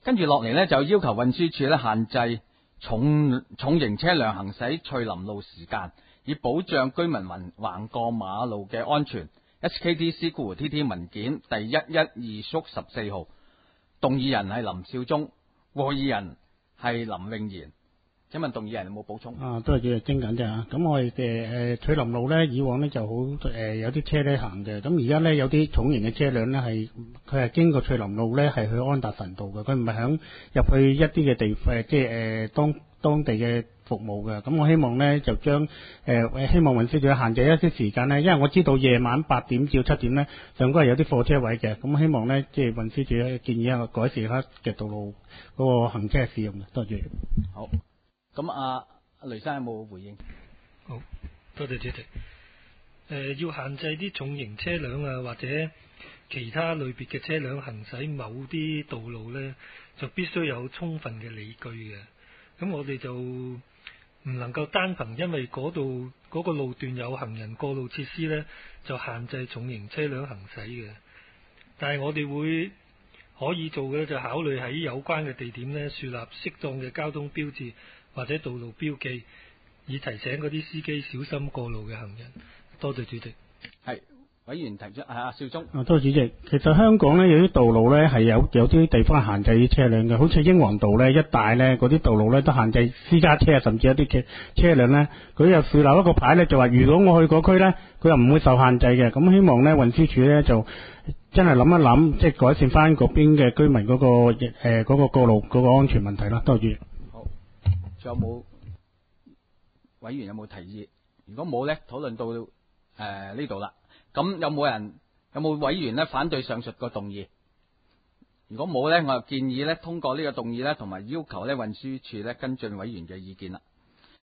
跟住落嚟呢，就要求運輸署呢限制重型車輛行駛翠林路時間，以保障居民橫過馬路嘅安全。HKDC/TT 文件第112/14號，動議人係林少忠，和議人係林穎賢。請問動議人有冇補充？ 都係主要精緊啫嚇。咁我哋嘅翠林路咧，以往咧就好有啲車咧行嘅。咁而家咧有啲重型嘅車輛咧佢係經過翠林路咧係去安達臣道嘅，佢唔係響入去一啲嘅地即係當地嘅服務嘅。咁我希望咧就將希望運輸署限制一啲時間咧，因為我知道夜晚8點至7點咧上高係有啲貨車位嘅。咁希望咧即係運輸署建議一個改善下嘅道路嗰個行車使用嘅。多謝。 好。咁阿雷生有冇回應？ 好，多謝主席。要限制啲重型車輛啊，或者其他類別嘅車輛行駛某啲道路呢，就必須有充分嘅理據嘅。咁我哋就唔能夠單憑因為嗰個路段有行人過路設施呢，就限制重型車輛行駛嘅。但係我哋可以做嘅就考慮喺有關嘅地點呢，樹立適當嘅交通標誌或者道路標記，以提醒嗰啲司機小心過路嘅行人。多謝主席。 係委員提出阿少忠。 多謝主席。其實香港呢，有啲道路呢係有啲地方限制啲車輛嘅，好似英皇道呢一帶呢嗰啲道路呢都限制私家車啊，甚至一啲車輛呢，佢又樹立一個牌呢，就話如果我去嗰區呢，佢又唔會受限制嘅。咁希望呢運輸署呢就真係諗一諗，即係改善翻嗰邊嘅居民嗰個過路嗰個安全問題啦。多謝。 好，仲有冇委員有冇提議？如果冇呢，討論到呢度啦。咁有冇委員呢反對上述個動議？如果冇呢，我就建議呢通過呢個動議呢，同埋要求呢運輸署呢跟進委員嘅意見啦。